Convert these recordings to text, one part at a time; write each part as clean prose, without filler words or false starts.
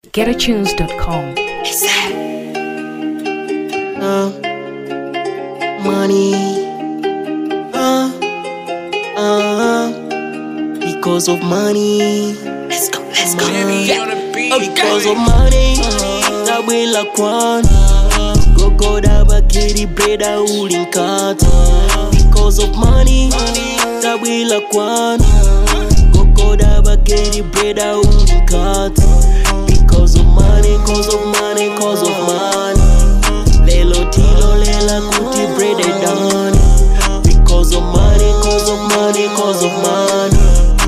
www.getatunes.com. Money, because of money. Let's go. Because of money, tabela kwana. Goko daba kiri breda ulinkata. Because of money, tabela kwana. Goko daba kiri breda ulinkata. Because of money, cause of money, cause of money. Lelo tilo lela kuti breda dani. Because of money, cause of money, cause of money.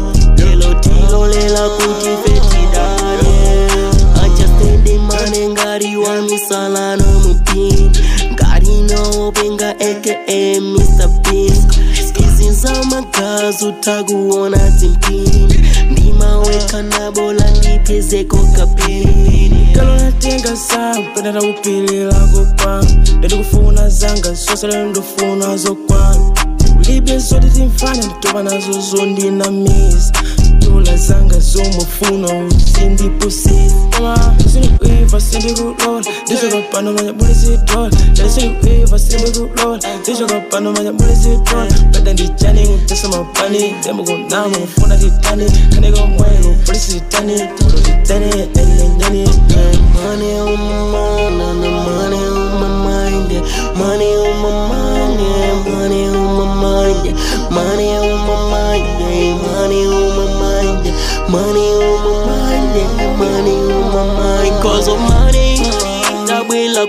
Lelo tilo lela kuti feti dani. Acha stendi mane ngari wa misala no mupin. Ngari no benga aka Mr. Beast. Izinzama kazu taguona timpini. Ndima weka na bola nipeze kokapini. Kalo natenga saa, penda na upili lako kwa Dedu kufuna zanga, sosa lendo funa zo kwa Ulibye zote timfanya, nitoba na zozo ndina miss Tula zanga zomo funa, usindi pusi Kama, sini kuiva, sindi kulola Disho kapano manya buli zitola Sini kuiva, sindi kulola Disho kapano manya buli zitola Peda ndi chani, utesa mapani Demo kunama, ufuna titani Kaneko mwego, polisi titani Tolo titani, ndani Money on my mind, and the money on my mind, yeah. Money on my mind, yeah. Money on my mind, yeah. Money on my mind, yeah. Money on my mind, yeah. Money on my mind, yeah. Money on my mind. Cause of money, tabela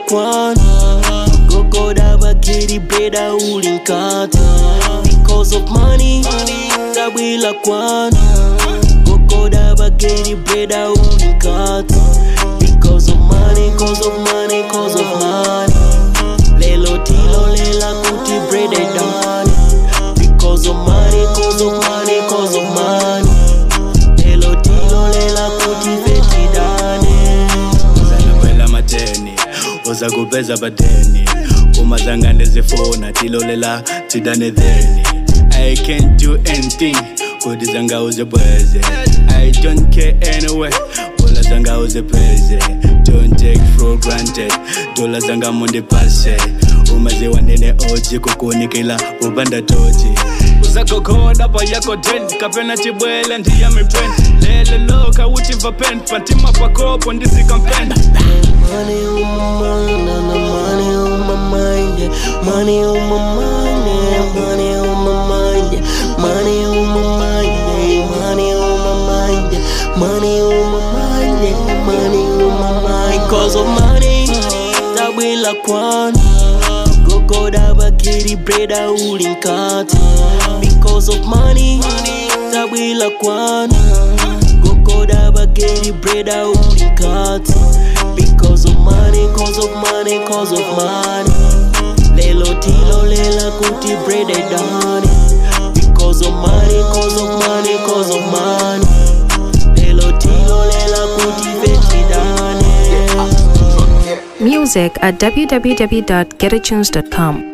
kwana. Goko daba kiri breda ulinkata. Because of money, tabela kwana. Goko daba kiri breda ulinkata. Because of money, cause of money, cause of money. Lelo tilo lela kuti brede dani. Because of money, cause of money, cause of money. Lelo tilo lela kuti feti dani. Uzanakwela mateni, uza kupeza badeni. Umazanga ndezifona, tilo lela tidane dheni. I can't do anything, kudizanga uzebweze. I don't care anyway. Zanga uzepeze, don't take for granted. Dola zanga monde pase. Umaze wanene oji kukunikila ubanda toji. Uzako koda pa yako dent. Kapena chibwele ndiya mipen. Lele loka uchi vapen. Pantima pa kopo ndisi kampen. Money on my mind, and the money on my mind, yeah. Money on my mind, yeah. Money on my mind, yeah. Money on my mind, yeah. Money on my mind, yeah. Money on my mind, yeah. Money on my mind. Cause of money, tabela kwana. Goko daba kiri breda ulinkata. Because of money, tabela kwana. Goko daba kiri breda ulinkata. Because of money, cause of money, cause of money. Lelo tilo lela kuti brede dani. Because of money, cause of money, cause of money. Lelo tilo lela kuti feti dani. Music at www.getatunes.com.